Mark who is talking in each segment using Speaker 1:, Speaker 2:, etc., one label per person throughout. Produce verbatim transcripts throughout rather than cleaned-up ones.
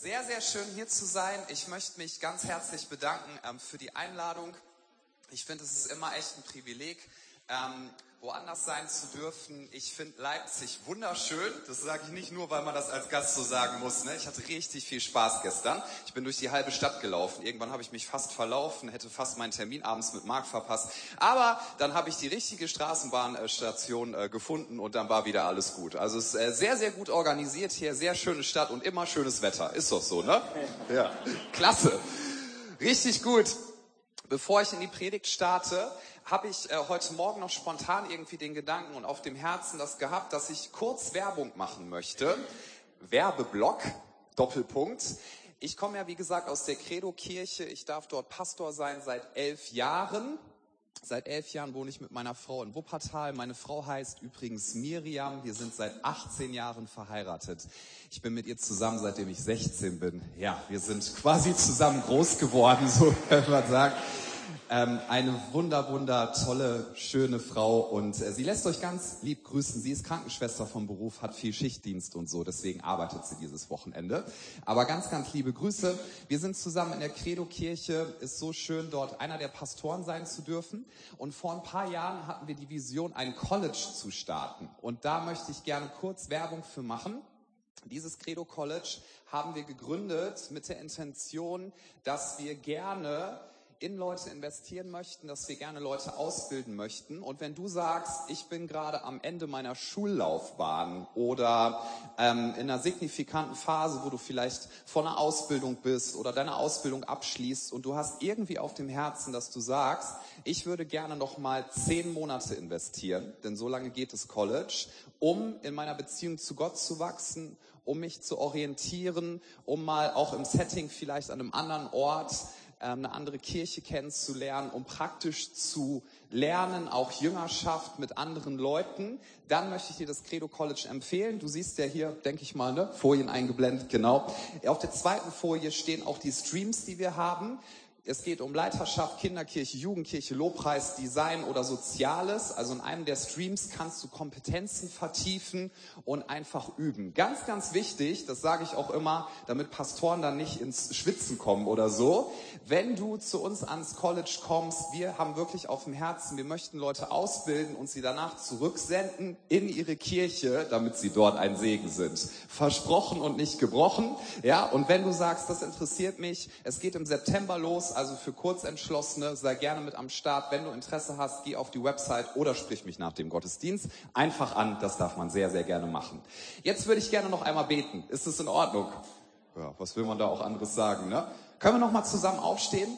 Speaker 1: Sehr, sehr schön hier zu sein. Ich möchte mich ganz herzlich bedanken ähm, für die Einladung. Ich finde, es ist immer echt ein Privileg, ähm, woanders sein zu dürfen. Ich finde Leipzig wunderschön. Das sage ich nicht nur, weil man das als Gast so sagen muss. Ne? Ich hatte richtig viel Spaß gestern. Ich bin durch die halbe Stadt gelaufen. Irgendwann habe ich mich fast verlaufen, hätte fast meinen Termin abends mit Marc verpasst. Aber dann habe ich die richtige Straßenbahnstation äh, gefunden und dann war wieder alles gut. Also es ist äh, sehr, sehr gut organisiert hier. Sehr schöne Stadt und immer schönes Wetter. Ist doch so, ne? Ja. Klasse. Richtig gut. Bevor ich in die Predigt starte, habe ich äh, heute Morgen noch spontan irgendwie den Gedanken und auf dem Herzen das gehabt, dass ich kurz Werbung machen möchte. Werbeblock, Doppelpunkt. Ich komme ja, wie gesagt, aus der Credo-Kirche. Ich darf dort Pastor sein seit elf Jahren. Seit elf Jahren wohne ich mit meiner Frau in Wuppertal. Meine Frau heißt übrigens Miriam. Wir sind seit achtzehn Jahren verheiratet. Ich bin mit ihr zusammen, seitdem ich sechzehn bin. Ja, wir sind quasi zusammen groß geworden, so kann man sagen. Ähm, eine wunder, wunder, tolle, schöne Frau und äh, sie lässt euch ganz lieb grüßen. Sie ist Krankenschwester vom Beruf, hat viel Schichtdienst und so, deswegen arbeitet sie dieses Wochenende. Aber ganz, ganz liebe Grüße. Wir sind zusammen in der Credo-Kirche. Ist so schön, dort einer der Pastoren sein zu dürfen. Und vor ein paar Jahren hatten wir die Vision, ein College zu starten. Und da möchte ich gerne kurz Werbung für machen. Dieses Credo College haben wir gegründet mit der Intention, dass wir gerne in Leute investieren möchten, dass wir gerne Leute ausbilden möchten. Und wenn du sagst, ich bin gerade am Ende meiner Schullaufbahn oder ähm, in einer signifikanten Phase, wo du vielleicht vor einer Ausbildung bist oder deine Ausbildung abschließt und du hast irgendwie auf dem Herzen, dass du sagst, ich würde gerne noch mal zehn Monate investieren, denn so lange geht das College, um in meiner Beziehung zu Gott zu wachsen, um mich zu orientieren, um mal auch im Setting vielleicht an einem anderen Ort eine andere Kirche kennenzulernen, um praktisch zu lernen, auch Jüngerschaft mit anderen Leuten, dann möchte ich dir das Credo College empfehlen. Du siehst ja hier, denke ich mal, ne, Folien eingeblendet, genau. Auf der zweiten Folie stehen auch die Streams, die wir haben. Es geht um Leiterschaft, Kinderkirche, Jugendkirche, Lobpreis, Design oder Soziales. Also in einem der Streams kannst du Kompetenzen vertiefen und einfach üben. Ganz, ganz wichtig, das sage ich auch immer, damit Pastoren dann nicht ins Schwitzen kommen oder so. Wenn du zu uns ans College kommst, wir haben wirklich auf dem Herzen, wir möchten Leute ausbilden und sie danach zurücksenden in ihre Kirche, damit sie dort ein Segen sind. Versprochen und nicht gebrochen. Ja, und wenn du sagst, das interessiert mich, es geht im September los, also für Kurzentschlossene, sei gerne mit am Start. Wenn du Interesse hast, geh auf die Website oder sprich mich nach dem Gottesdienst einfach an. Das darf man sehr, sehr gerne machen. Jetzt würde ich gerne noch einmal beten. Ist das in Ordnung? Ja, was will man da auch anderes sagen, ne? Können wir noch mal zusammen aufstehen?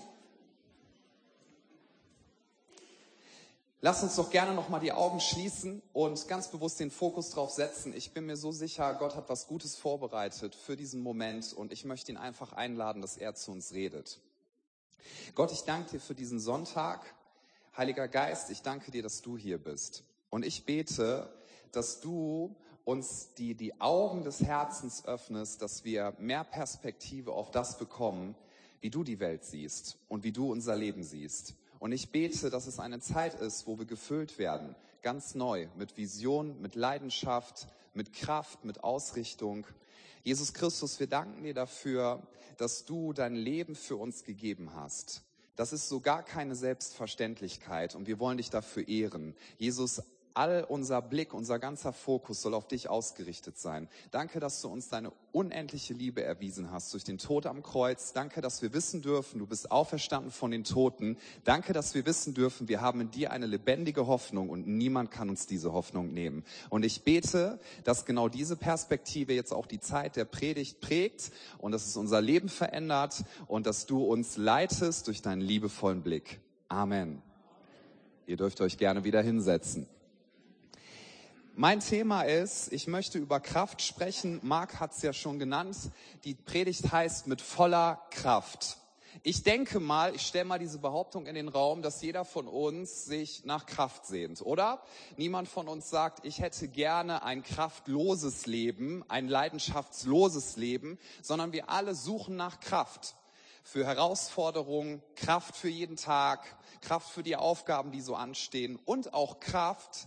Speaker 1: Lass uns doch gerne noch mal die Augen schließen und ganz bewusst den Fokus drauf setzen. Ich bin mir so sicher, Gott hat was Gutes vorbereitet für diesen Moment und ich möchte ihn einfach einladen, dass er zu uns redet. Gott, ich danke dir für diesen Sonntag. Heiliger Geist, ich danke dir, dass du hier bist. Und ich bete, dass du uns die, die Augen des Herzens öffnest, dass wir mehr Perspektive auf das bekommen, wie du die Welt siehst und wie du unser Leben siehst. Und ich bete, dass es eine Zeit ist, wo wir gefüllt werden, ganz neu, mit Vision, mit Leidenschaft, mit Kraft, mit Ausrichtung. Jesus Christus, wir danken dir dafür, dass du dein Leben für uns gegeben hast. Das ist so gar keine Selbstverständlichkeit und wir wollen dich dafür ehren. Jesus, all unser Blick, unser ganzer Fokus soll auf dich ausgerichtet sein. Danke, dass du uns deine unendliche Liebe erwiesen hast durch den Tod am Kreuz. Danke, dass wir wissen dürfen, du bist auferstanden von den Toten. Danke, dass wir wissen dürfen, wir haben in dir eine lebendige Hoffnung und niemand kann uns diese Hoffnung nehmen. Und ich bete, dass genau diese Perspektive jetzt auch die Zeit der Predigt prägt und dass es unser Leben verändert und dass du uns leitest durch deinen liebevollen Blick. Amen. Ihr dürft euch gerne wieder hinsetzen. Mein Thema ist, ich möchte über Kraft sprechen. Marc hat es ja schon genannt. Die Predigt heißt mit voller Kraft. Ich denke mal, ich stelle mal diese Behauptung in den Raum, dass jeder von uns sich nach Kraft sehnt, oder? Niemand von uns sagt, ich hätte gerne ein kraftloses Leben, ein leidenschaftsloses Leben, sondern wir alle suchen nach Kraft. Für Herausforderungen, Kraft für jeden Tag, Kraft für die Aufgaben, die so anstehen und auch Kraft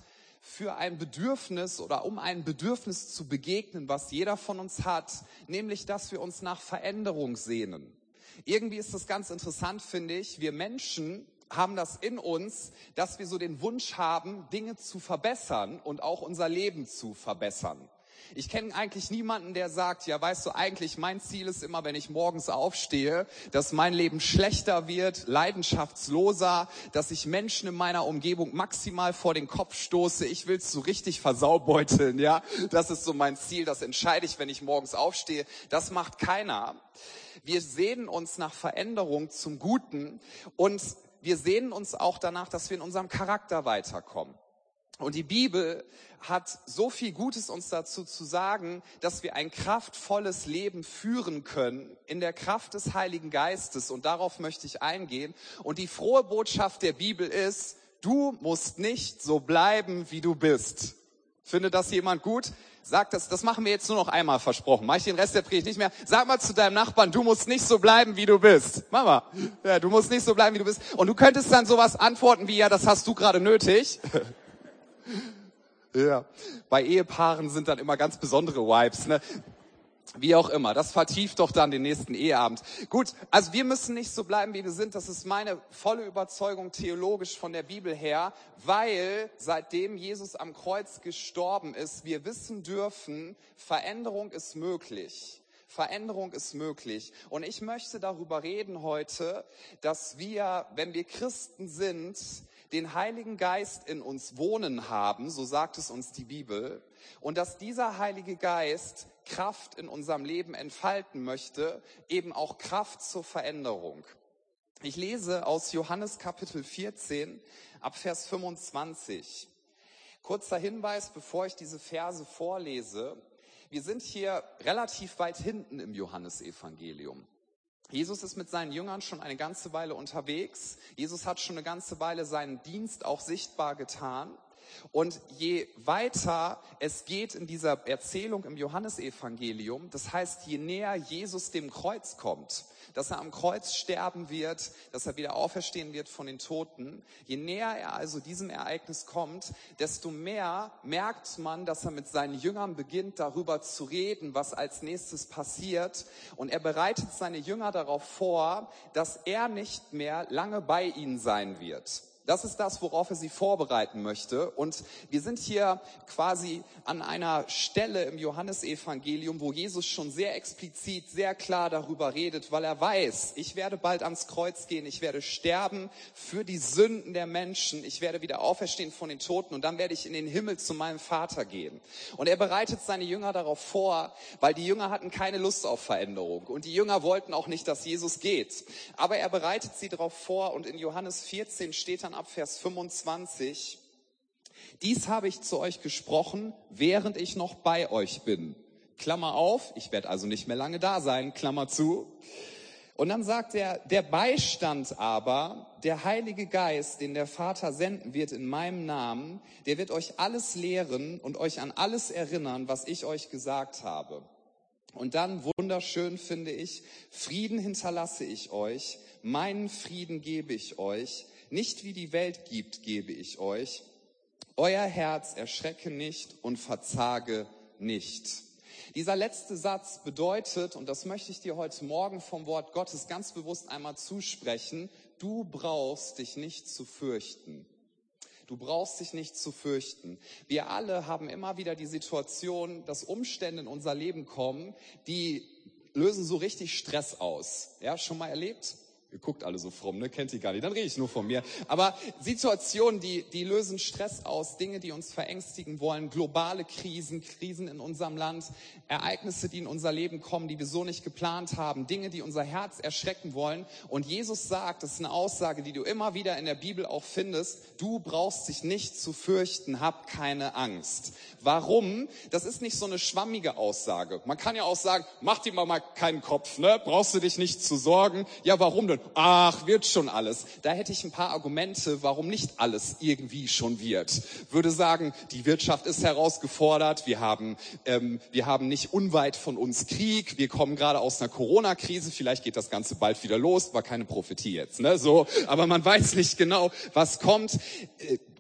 Speaker 1: für ein Bedürfnis oder um ein Bedürfnis zu begegnen, was jeder von uns hat, nämlich, dass wir uns nach Veränderung sehnen. Irgendwie ist das ganz interessant, finde ich. Wir Menschen haben das in uns, dass wir so den Wunsch haben, Dinge zu verbessern und auch unser Leben zu verbessern. Ich kenne eigentlich niemanden, der sagt, ja, weißt du, eigentlich mein Ziel ist immer, wenn ich morgens aufstehe, dass mein Leben schlechter wird, leidenschaftsloser, dass ich Menschen in meiner Umgebung maximal vor den Kopf stoße. Ich will es so richtig versaubeuteln, ja. Das ist so mein Ziel, das entscheide ich, wenn ich morgens aufstehe. Das macht keiner. Wir sehnen uns nach Veränderung zum Guten und wir sehnen uns auch danach, dass wir in unserem Charakter weiterkommen. Und die Bibel hat so viel Gutes uns dazu zu sagen, dass wir ein kraftvolles Leben führen können in der Kraft des Heiligen Geistes. Und darauf möchte ich eingehen. Und die frohe Botschaft der Bibel ist, du musst nicht so bleiben, wie du bist. Findet das jemand gut? Sag das, das machen wir jetzt nur noch einmal, versprochen. Mach ich den Rest der Predigt nicht mehr. Sag mal zu deinem Nachbarn, du musst nicht so bleiben, wie du bist. Mama, ja, du musst nicht so bleiben, wie du bist. Und du könntest dann sowas antworten wie, ja, das hast du gerade nötig. Ja, bei Ehepaaren sind dann immer ganz besondere Vibes, ne? Wie auch immer, das vertieft doch dann den nächsten Eheabend. Gut, also wir müssen nicht so bleiben, wie wir sind. Das ist meine volle Überzeugung theologisch von der Bibel her, weil seitdem Jesus am Kreuz gestorben ist, wir wissen dürfen, Veränderung ist möglich. Veränderung ist möglich. Und ich möchte darüber reden heute, dass wir, wenn wir Christen sind, den Heiligen Geist in uns wohnen haben, so sagt es uns die Bibel, und dass dieser Heilige Geist Kraft in unserem Leben entfalten möchte, eben auch Kraft zur Veränderung. Ich lese aus Johannes Kapitel vierzehn ab Vers fünfundzwanzig. Kurzer Hinweis, bevor ich diese Verse vorlese. Wir sind hier relativ weit hinten im Johannesevangelium. Jesus ist mit seinen Jüngern schon eine ganze Weile unterwegs. Jesus hat schon eine ganze Weile seinen Dienst auch sichtbar getan. Und je weiter es geht in dieser Erzählung im Johannesevangelium, das heißt, je näher Jesus dem Kreuz kommt, dass er am Kreuz sterben wird, dass er wieder auferstehen wird von den Toten, je näher er also diesem Ereignis kommt, desto mehr merkt man, dass er mit seinen Jüngern beginnt, darüber zu reden, was als nächstes passiert. Und er bereitet seine Jünger darauf vor, dass er nicht mehr lange bei ihnen sein wird. Das ist das, worauf er sie vorbereiten möchte. Und wir sind hier quasi an einer Stelle im Johannesevangelium, wo Jesus schon sehr explizit, sehr klar darüber redet, weil er weiß, ich werde bald ans Kreuz gehen, ich werde sterben für die Sünden der Menschen, ich werde wieder auferstehen von den Toten und dann werde ich in den Himmel zu meinem Vater gehen. Und er bereitet seine Jünger darauf vor, weil die Jünger hatten keine Lust auf Veränderung und die Jünger wollten auch nicht, dass Jesus geht. Aber er bereitet sie darauf vor und in Johannes vierzehn steht dann ab Vers fünfundzwanzig, dies habe ich zu euch gesprochen, während ich noch bei euch bin. Klammer auf, ich werde also nicht mehr lange da sein, Klammer zu. Und dann sagt er, der Beistand aber, der Heilige Geist, den der Vater senden wird in meinem Namen, der wird euch alles lehren und euch an alles erinnern, was ich euch gesagt habe. Und dann, wunderschön finde ich, Frieden hinterlasse ich euch, meinen Frieden gebe ich euch, nicht wie die Welt gibt, gebe ich euch. Euer Herz erschrecke nicht und verzage nicht. Dieser letzte Satz bedeutet, und das möchte ich dir heute Morgen vom Wort Gottes ganz bewusst einmal zusprechen, du brauchst dich nicht zu fürchten. Du brauchst dich nicht zu fürchten. Wir alle haben immer wieder die Situation, dass Umstände in unser Leben kommen, die lösen so richtig Stress aus. Ja, schon mal erlebt? Ihr guckt alle so fromm, ne? Kennt ihr gar nicht, dann rede ich nur von mir. Aber Situationen, die, die lösen Stress aus, Dinge, die uns verängstigen wollen, globale Krisen, Krisen in unserem Land, Ereignisse, die in unser Leben kommen, die wir so nicht geplant haben, Dinge, die unser Herz erschrecken wollen. Und Jesus sagt, das ist eine Aussage, die du immer wieder in der Bibel auch findest, du brauchst dich nicht zu fürchten, hab keine Angst. Warum? Das ist nicht so eine schwammige Aussage. Man kann ja auch sagen, mach dir mal keinen Kopf, ne? Brauchst du dich nicht zu sorgen. Ja, warum denn? Ach, wird schon alles. Da hätte ich ein paar Argumente, warum nicht alles irgendwie schon wird. Würde sagen, die Wirtschaft ist herausgefordert, wir haben, ähm, wir haben nicht unweit von uns Krieg, wir kommen gerade aus einer Corona-Krise, vielleicht geht das Ganze bald wieder los, war keine Prophetie jetzt, ne? So, aber man weiß nicht genau, was kommt.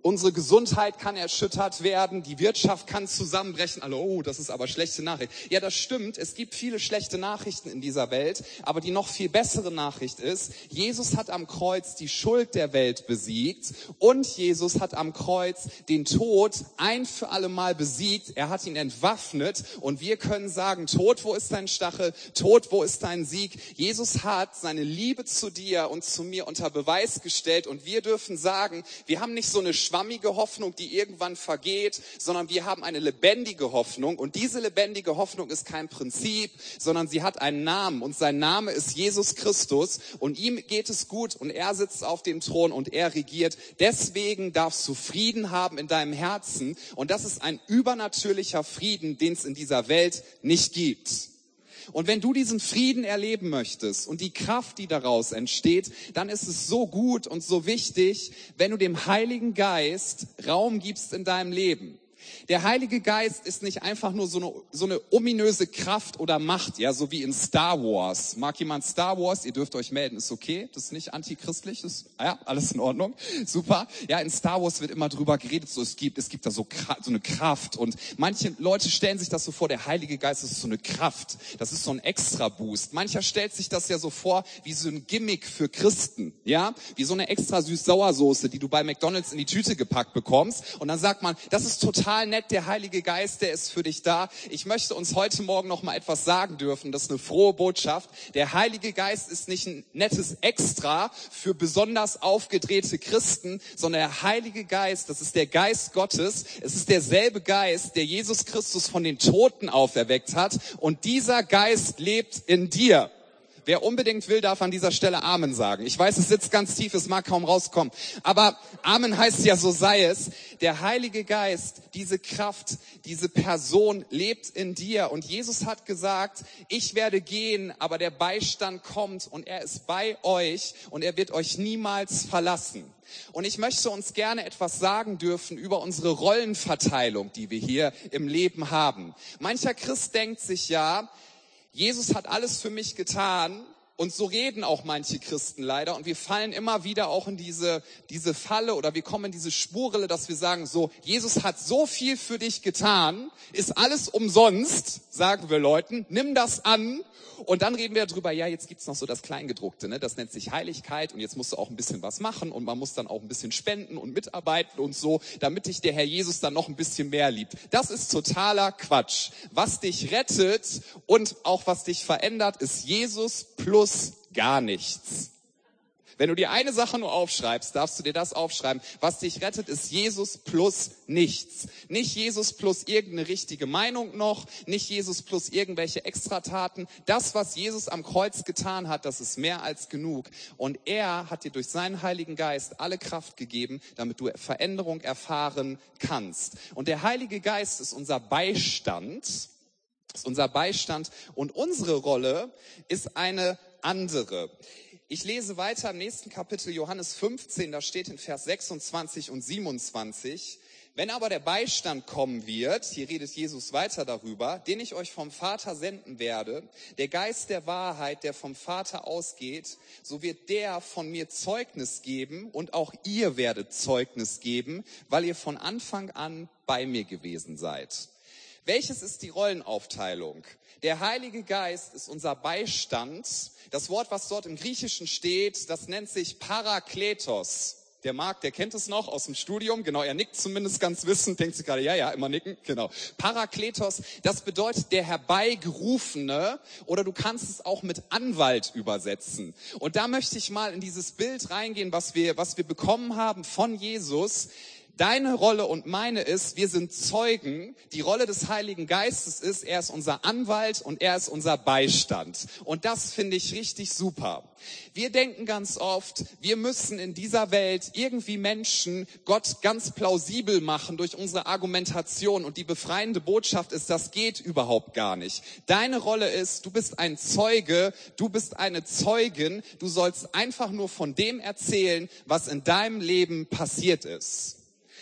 Speaker 1: Unsere Gesundheit kann erschüttert werden, die Wirtschaft kann zusammenbrechen. Alle, oh, das ist aber schlechte Nachricht. Ja, das stimmt, es gibt viele schlechte Nachrichten in dieser Welt, aber die noch viel bessere Nachricht ist, Jesus hat am Kreuz die Schuld der Welt besiegt und Jesus hat am Kreuz den Tod ein für alle Mal besiegt. Er hat ihn entwaffnet und wir können sagen, Tod, wo ist dein Stachel? Tod, wo ist dein Sieg? Jesus hat seine Liebe zu dir und zu mir unter Beweis gestellt und wir dürfen sagen, wir haben nicht so eine schwammige Hoffnung, die irgendwann vergeht, sondern wir haben eine lebendige Hoffnung und diese lebendige Hoffnung ist kein Prinzip, sondern sie hat einen Namen und sein Name ist Jesus Christus und ihm geht es gut und er sitzt auf dem Thron und er regiert. Deswegen darfst du Frieden haben in deinem Herzen und das ist ein übernatürlicher Frieden, den es in dieser Welt nicht gibt. Und wenn du diesen Frieden erleben möchtest und die Kraft, die daraus entsteht, dann ist es so gut und so wichtig, wenn du dem Heiligen Geist Raum gibst in deinem Leben. Der Heilige Geist ist nicht einfach nur so eine, so eine ominöse Kraft oder Macht, ja, so wie in Star Wars. Mag jemand Star Wars? Ihr dürft euch melden, ist okay, das ist nicht antichristlich, das, ja, alles in Ordnung, super. Ja, in Star Wars wird immer drüber geredet, so es gibt, es gibt da so, so eine Kraft und manche Leute stellen sich das so vor, der Heilige Geist ist so eine Kraft, das ist so ein Extra-Boost. Mancher stellt sich das ja so vor wie so ein Gimmick für Christen, ja, wie so eine extra Süß-Sauersoße, die du bei McDonald's in die Tüte gepackt bekommst und dann sagt man, das ist total nett, der Heilige Geist, der ist für dich da. Ich möchte uns heute Morgen noch mal etwas sagen dürfen, das ist eine frohe Botschaft. Der Heilige Geist ist nicht ein nettes Extra für besonders aufgedrehte Christen, sondern der Heilige Geist, das ist der Geist Gottes. Es ist derselbe Geist, der Jesus Christus von den Toten auferweckt hat und dieser Geist lebt in dir. Wer unbedingt will, darf an dieser Stelle Amen sagen. Ich weiß, es sitzt ganz tief, es mag kaum rauskommen. Aber Amen heißt ja, so sei es. Der Heilige Geist, diese Kraft, diese Person lebt in dir. Und Jesus hat gesagt, ich werde gehen, aber der Beistand kommt und er ist bei euch und er wird euch niemals verlassen. Und ich möchte uns gerne etwas sagen dürfen über unsere Rollenverteilung, die wir hier im Leben haben. Mancher Christ denkt sich ja, Jesus hat alles für mich getan und so reden auch manche Christen leider und wir fallen immer wieder auch in diese, diese Falle oder wir kommen in diese Spurrille, dass wir sagen so, Jesus hat so viel für dich getan, ist alles umsonst, sagen wir Leuten, nimm das an und dann reden wir darüber, ja jetzt gibt's noch so das Kleingedruckte, ne? Das nennt sich Heiligkeit und jetzt musst du auch ein bisschen was machen und man muss dann auch ein bisschen spenden und mitarbeiten und so, damit dich der Herr Jesus dann noch ein bisschen mehr liebt. Das ist totaler Quatsch. Was dich rettet und auch was dich verändert, ist Jesus plus gar nichts. Wenn du dir eine Sache nur aufschreibst, darfst du dir das aufschreiben. Was dich rettet, ist Jesus plus nichts. Nicht Jesus plus irgendeine richtige Meinung noch, nicht Jesus plus irgendwelche Extrataten. Das, was Jesus am Kreuz getan hat, das ist mehr als genug. Und er hat dir durch seinen Heiligen Geist alle Kraft gegeben, damit du Veränderung erfahren kannst. Und der Heilige Geist ist unser Beistand, ist unser Beistand und unsere Rolle ist eine andere. Ich lese weiter im nächsten Kapitel Johannes fünfzehn, da steht in Vers sechsundzwanzig und siebenundzwanzig, wenn aber der Beistand kommen wird, hier redet Jesus weiter darüber, den ich euch vom Vater senden werde, der Geist der Wahrheit, der vom Vater ausgeht, so wird der von mir Zeugnis geben und auch ihr werdet Zeugnis geben, weil ihr von Anfang an bei mir gewesen seid. Welches ist die Rollenaufteilung? Der Heilige Geist ist unser Beistand. Das Wort, was dort im Griechischen steht, das nennt sich Parakletos. Der Marc, der kennt es noch aus dem Studium. Genau, er nickt zumindest ganz wissend. Denkt sich gerade, ja, ja, immer nicken. Genau. Parakletos, das bedeutet der Herbeigerufene oder du kannst es auch mit Anwalt übersetzen. Und da möchte ich mal in dieses Bild reingehen, was wir, was wir bekommen haben von Jesus. Deine Rolle und meine ist, wir sind Zeugen. Die Rolle des Heiligen Geistes ist, er ist unser Anwalt und er ist unser Beistand. Und das finde ich richtig super. Wir denken ganz oft, wir müssen in dieser Welt irgendwie Menschen Gott ganz plausibel machen durch unsere Argumentation. Und die befreiende Botschaft ist, das geht überhaupt gar nicht. Deine Rolle ist, du bist ein Zeuge, du bist eine Zeugin. Du sollst einfach nur von dem erzählen, was in deinem Leben passiert ist.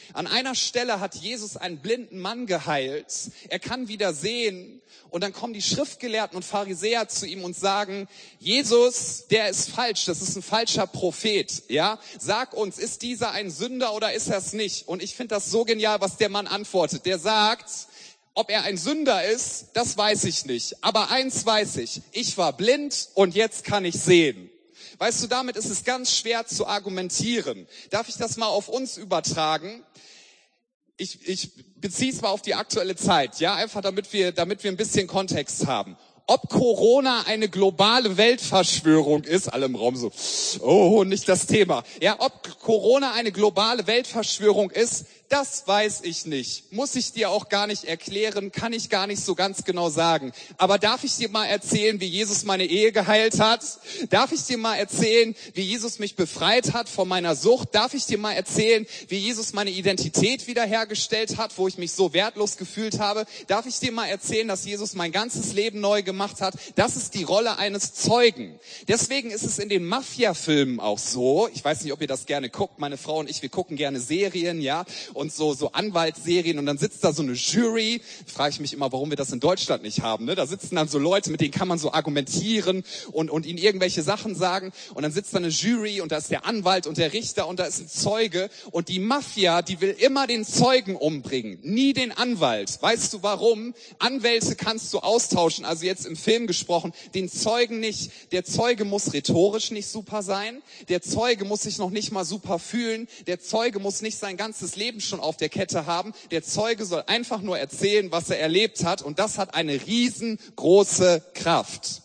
Speaker 1: An einer Stelle hat Jesus einen blinden Mann geheilt. Er kann wieder sehen. Und dann kommen die Schriftgelehrten und Pharisäer zu ihm und sagen, Jesus, der ist falsch, das ist ein falscher Prophet. Ja, sag uns, ist dieser ein Sünder oder ist er es nicht? Und ich finde das so genial, was der Mann antwortet. Der sagt, ob er ein Sünder ist, das weiß ich nicht. Aber eins weiß ich, ich war blind und jetzt kann ich sehen. Weißt du, damit ist es ganz schwer zu argumentieren. Darf ich das mal auf uns übertragen? Ich, ich beziehe es mal auf die aktuelle Zeit, ja, einfach damit wir, damit wir ein bisschen Kontext haben. Ob Corona eine globale Weltverschwörung ist, alle im Raum so, oh, nicht das Thema. Ja, ob Corona eine globale Weltverschwörung ist, das weiß ich nicht. Muss ich dir auch gar nicht erklären, kann ich gar nicht so ganz genau sagen. Aber darf ich dir mal erzählen, wie Jesus meine Ehe geheilt hat? Darf ich dir mal erzählen, wie Jesus mich befreit hat von meiner Sucht? Darf ich dir mal erzählen, wie Jesus meine Identität wiederhergestellt hat, wo ich mich so wertlos gefühlt habe? Darf ich dir mal erzählen, dass Jesus mein ganzes Leben neu gemacht hat? Das ist die Rolle eines Zeugen. Deswegen ist es in den Mafia-Filmen auch so, ich weiß nicht, ob ihr das gerne guckt, meine Frau und ich, wir gucken gerne Serien, ja, und so so Anwaltsserien und dann sitzt da so eine Jury, frage ich mich immer, warum wir das in Deutschland nicht haben, ne? Da sitzen dann so Leute, mit denen kann man so argumentieren und und ihnen irgendwelche Sachen sagen und dann sitzt da eine Jury und da ist der Anwalt und der Richter und da ist ein Zeuge und die Mafia, die will immer den Zeugen umbringen, nie den Anwalt. Weißt du warum? Anwälte kannst du austauschen, also jetzt im Film gesprochen, den Zeugen nicht. Der Zeuge muss rhetorisch nicht super sein, der Zeuge muss sich noch nicht mal super fühlen, der Zeuge muss nicht sein ganzes Leben schon auf der Kette haben. Der Zeuge soll einfach nur erzählen, was er erlebt hat und das hat eine riesengroße Kraft.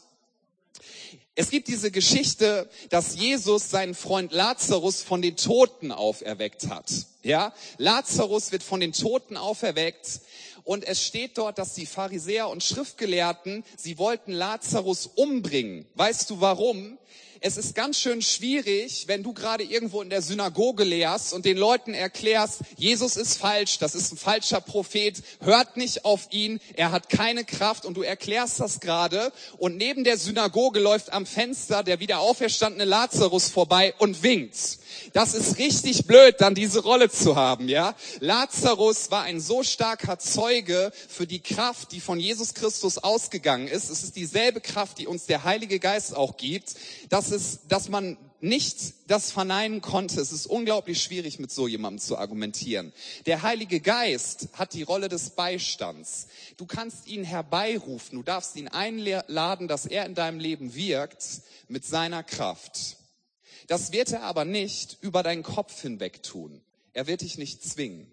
Speaker 1: Es gibt diese Geschichte, dass Jesus seinen Freund Lazarus von den Toten auferweckt hat. Ja, Lazarus wird von den Toten auferweckt und es steht dort, dass die Pharisäer und Schriftgelehrten, sie wollten Lazarus umbringen. Weißt du warum? Es ist ganz schön schwierig, wenn du gerade irgendwo in der Synagoge lehrst und den Leuten erklärst, Jesus ist falsch, das ist ein falscher Prophet, hört nicht auf ihn, er hat keine Kraft und du erklärst das gerade und neben der Synagoge läuft am Fenster der wieder auferstandene Lazarus vorbei und winkt. Das ist richtig blöd, dann diese Rolle zu haben, ja? Lazarus war ein so starker Zeuge für die Kraft, die von Jesus Christus ausgegangen ist. Es ist dieselbe Kraft, die uns der Heilige Geist auch gibt, dass es, dass man nicht das verneinen konnte. Es ist unglaublich schwierig, mit so jemandem zu argumentieren. Der Heilige Geist hat die Rolle des Beistands. Du kannst ihn herbeirufen, du darfst ihn einladen, dass er in deinem Leben wirkt mit seiner Kraft. Das wird er aber nicht über deinen Kopf hinweg tun. Er wird dich nicht zwingen.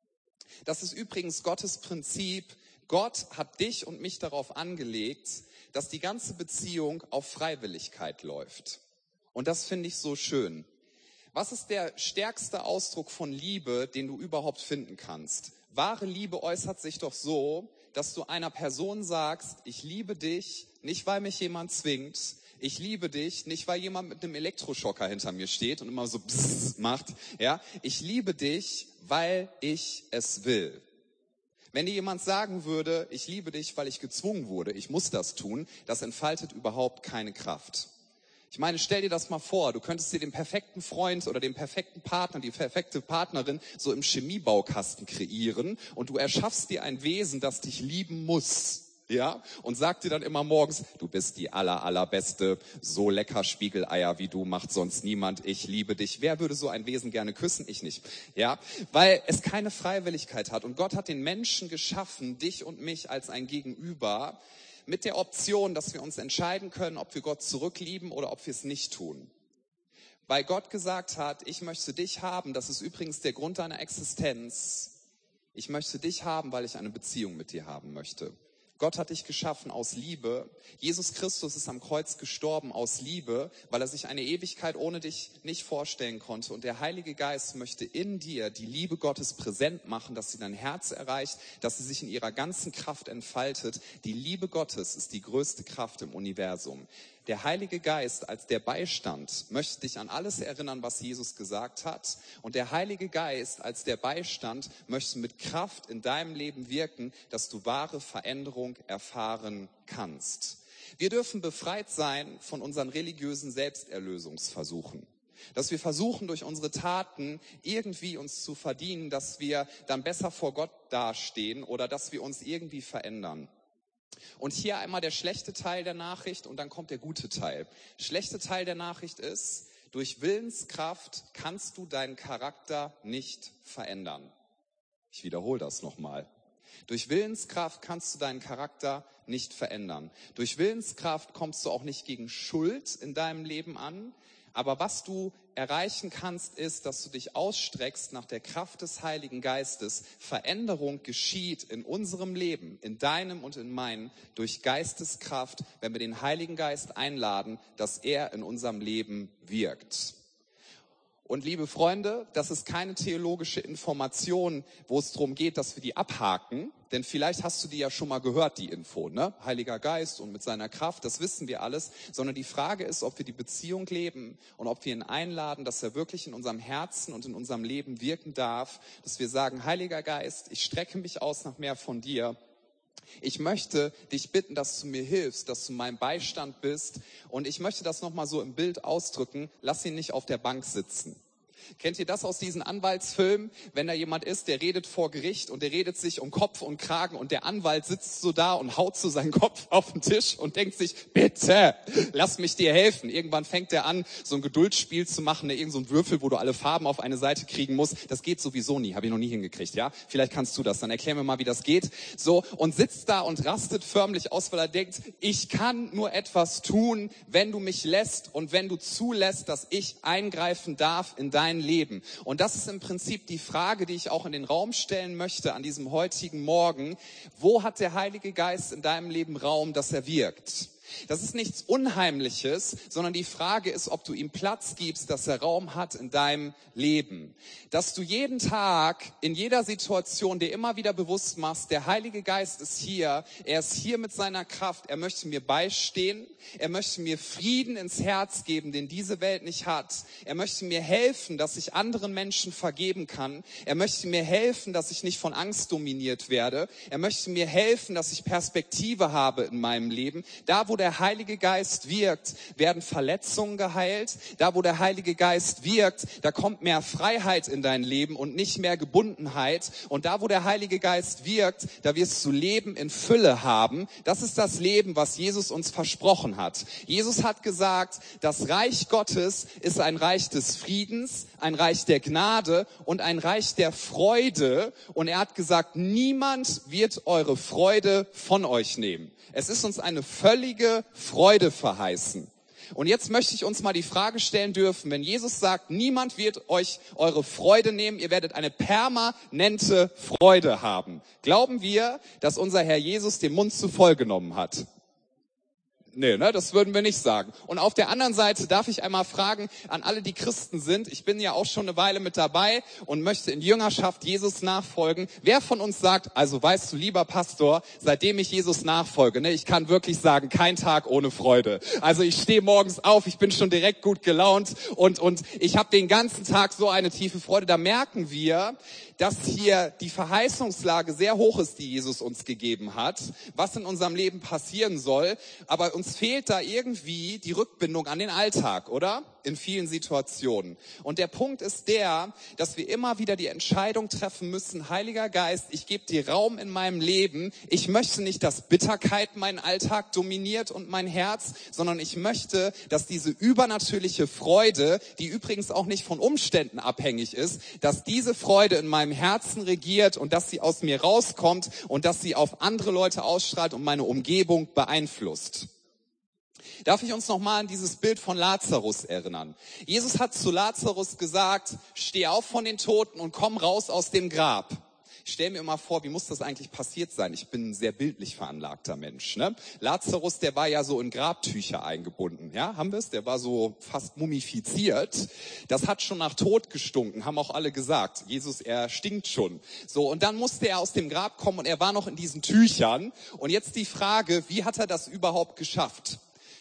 Speaker 1: Das ist übrigens Gottes Prinzip. Gott hat dich und mich darauf angelegt, dass die ganze Beziehung auf Freiwilligkeit läuft. Und das finde ich so schön. Was ist der stärkste Ausdruck von Liebe, den du überhaupt finden kannst? Wahre Liebe äußert sich doch so, dass du einer Person sagst, ich liebe dich, nicht weil mich jemand zwingt. Ich liebe dich, nicht weil jemand mit einem Elektroschocker hinter mir steht und immer so bzzz macht. Ja, ich liebe dich, weil ich es will. Wenn dir jemand sagen würde, ich liebe dich, weil ich gezwungen wurde, ich muss das tun, das entfaltet überhaupt keine Kraft. Ich meine, stell dir das mal vor, du könntest dir den perfekten Freund oder den perfekten Partner, die perfekte Partnerin so im Chemiebaukasten kreieren und du erschaffst dir ein Wesen, das dich lieben muss. Ja, und sagt dir dann immer morgens, du bist die aller, allerbeste, so lecker Spiegeleier wie du macht sonst niemand, ich liebe dich. Wer würde so ein Wesen gerne küssen? Ich nicht. Ja, weil es keine Freiwilligkeit hat und Gott hat den Menschen geschaffen, dich und mich als ein Gegenüber, mit der Option, dass wir uns entscheiden können, ob wir Gott zurücklieben oder ob wir es nicht tun. Weil Gott gesagt hat, ich möchte dich haben, das ist übrigens der Grund deiner Existenz. Ich möchte dich haben, weil ich eine Beziehung mit dir haben möchte. Gott hat dich geschaffen aus Liebe. Jesus Christus ist am Kreuz gestorben aus Liebe, weil er sich eine Ewigkeit ohne dich nicht vorstellen konnte. Und der Heilige Geist möchte in dir die Liebe Gottes präsent machen, dass sie dein Herz erreicht, dass sie sich in ihrer ganzen Kraft entfaltet. Die Liebe Gottes ist die größte Kraft im Universum. Der Heilige Geist als der Beistand möchte dich an alles erinnern, was Jesus gesagt hat. Und der Heilige Geist als der Beistand möchte mit Kraft in deinem Leben wirken, dass du wahre Veränderung erfahren kannst. Wir dürfen befreit sein von unseren religiösen Selbsterlösungsversuchen. Dass wir versuchen, durch unsere Taten irgendwie uns zu verdienen, dass wir dann besser vor Gott dastehen oder dass wir uns irgendwie verändern. Und hier einmal der schlechte Teil der Nachricht und dann kommt der gute Teil. Schlechte Teil der Nachricht ist, durch Willenskraft kannst du deinen Charakter nicht verändern. Ich wiederhole das nochmal. Durch Willenskraft kannst du deinen Charakter nicht verändern. Durch Willenskraft kommst du auch nicht gegen Schuld in deinem Leben an. Aber was du erreichen kannst, ist, dass du dich ausstreckst nach der Kraft des Heiligen Geistes. Veränderung geschieht in unserem Leben, in deinem und in meinem, durch Geisteskraft, wenn wir den Heiligen Geist einladen, dass er in unserem Leben wirkt. Und liebe Freunde, das ist keine theologische Information, wo es darum geht, dass wir die abhaken. Denn vielleicht hast du die ja schon mal gehört, die Info, ne? Heiliger Geist und mit seiner Kraft, das wissen wir alles. Sondern die Frage ist, ob wir die Beziehung leben und ob wir ihn einladen, dass er wirklich in unserem Herzen und in unserem Leben wirken darf. Dass wir sagen, Heiliger Geist, ich strecke mich aus nach mehr von dir. Ich möchte dich bitten, dass du mir hilfst, dass du mein Beistand bist. Und ich möchte das nochmal so im Bild ausdrücken. Lass ihn nicht auf der Bank sitzen. Kennt ihr das aus diesen Anwaltsfilmen? Wenn da jemand ist, der redet vor Gericht und der redet sich um Kopf und Kragen und der Anwalt sitzt so da und haut so seinen Kopf auf den Tisch und denkt sich, bitte, lass mich dir helfen. Irgendwann fängt er an, so ein Geduldsspiel zu machen, ne? Irgend so ein Würfel, wo du alle Farben auf eine Seite kriegen musst. Das geht sowieso nie, habe ich noch nie hingekriegt, ja? Vielleicht kannst du das, dann erklär mir mal, wie das geht. So, und sitzt da und rastet förmlich aus, weil er denkt, ich kann nur etwas tun, wenn du mich lässt und wenn du zulässt, dass ich eingreifen darf in dein Leben. Und das ist im Prinzip die Frage, die ich auch in den Raum stellen möchte an diesem heutigen Morgen. Wo hat der Heilige Geist in deinem Leben Raum, dass er wirkt? Das ist nichts Unheimliches, sondern die Frage ist, ob du ihm Platz gibst, dass er Raum hat in deinem Leben. Dass du jeden Tag, in jeder Situation dir immer wieder bewusst machst, der Heilige Geist ist hier, er ist hier mit seiner Kraft, er möchte mir beistehen, er möchte mir Frieden ins Herz geben, den diese Welt nicht hat. Er möchte mir helfen, dass ich anderen Menschen vergeben kann. Er möchte mir helfen, dass ich nicht von Angst dominiert werde. Er möchte mir helfen, dass ich Perspektive habe in meinem Leben. Da, wo der Heilige Geist wirkt, werden Verletzungen geheilt. Da, wo der Heilige Geist wirkt, da kommt mehr Freiheit in dein Leben und nicht mehr Gebundenheit. Und da, wo der Heilige Geist wirkt, da wirst du Leben in Fülle haben. Das ist das Leben, was Jesus uns versprochen hat. Jesus hat gesagt, das Reich Gottes ist ein Reich des Friedens, ein Reich der Gnade und ein Reich der Freude. Und er hat gesagt, niemand wird eure Freude von euch nehmen. Es ist uns eine völlige Freude verheißen. Und jetzt möchte ich uns mal die Frage stellen dürfen, wenn Jesus sagt, niemand wird euch eure Freude nehmen, ihr werdet eine permanente Freude haben. Glauben wir, dass unser Herr Jesus den Mund zu voll genommen hat? Nee, ne, das würden wir nicht sagen. Und auf der anderen Seite darf ich einmal fragen an alle, die Christen sind. Ich bin ja auch schon eine Weile mit dabei und möchte in Jüngerschaft Jesus nachfolgen. Wer von uns sagt, also weißt du, lieber Pastor, seitdem ich Jesus nachfolge, ne, ich kann wirklich sagen, kein Tag ohne Freude. Also ich stehe morgens auf, ich bin schon direkt gut gelaunt und und ich habe den ganzen Tag so eine tiefe Freude. Da merken wir, dass hier die Verheißungslage sehr hoch ist, die Jesus uns gegeben hat, was in unserem Leben passieren soll. Aber uns fehlt da irgendwie die Rückbindung an den Alltag, oder? In vielen Situationen. Und der Punkt ist der, dass wir immer wieder die Entscheidung treffen müssen, Heiliger Geist, ich gebe dir Raum in meinem Leben. Ich möchte nicht, dass Bitterkeit meinen Alltag dominiert und mein Herz, sondern ich möchte, dass diese übernatürliche Freude, die übrigens auch nicht von Umständen abhängig ist, dass diese Freude in meinem Herzen regiert und dass sie aus mir rauskommt und dass sie auf andere Leute ausstrahlt und meine Umgebung beeinflusst. Darf ich uns nochmal an dieses Bild von Lazarus erinnern? Jesus hat zu Lazarus gesagt, steh auf von den Toten und komm raus aus dem Grab. Ich stelle mir immer vor, wie muss das eigentlich passiert sein? Ich bin ein sehr bildlich veranlagter Mensch. Ne? Lazarus, der war ja so in Grabtücher eingebunden. Ja, haben wir es? Der war so fast mumifiziert. Das hat schon nach Tod gestunken, haben auch alle gesagt. Jesus, er stinkt schon. So, und dann musste er aus dem Grab kommen und er war noch in diesen Tüchern. Und jetzt die Frage, wie hat er das überhaupt geschafft?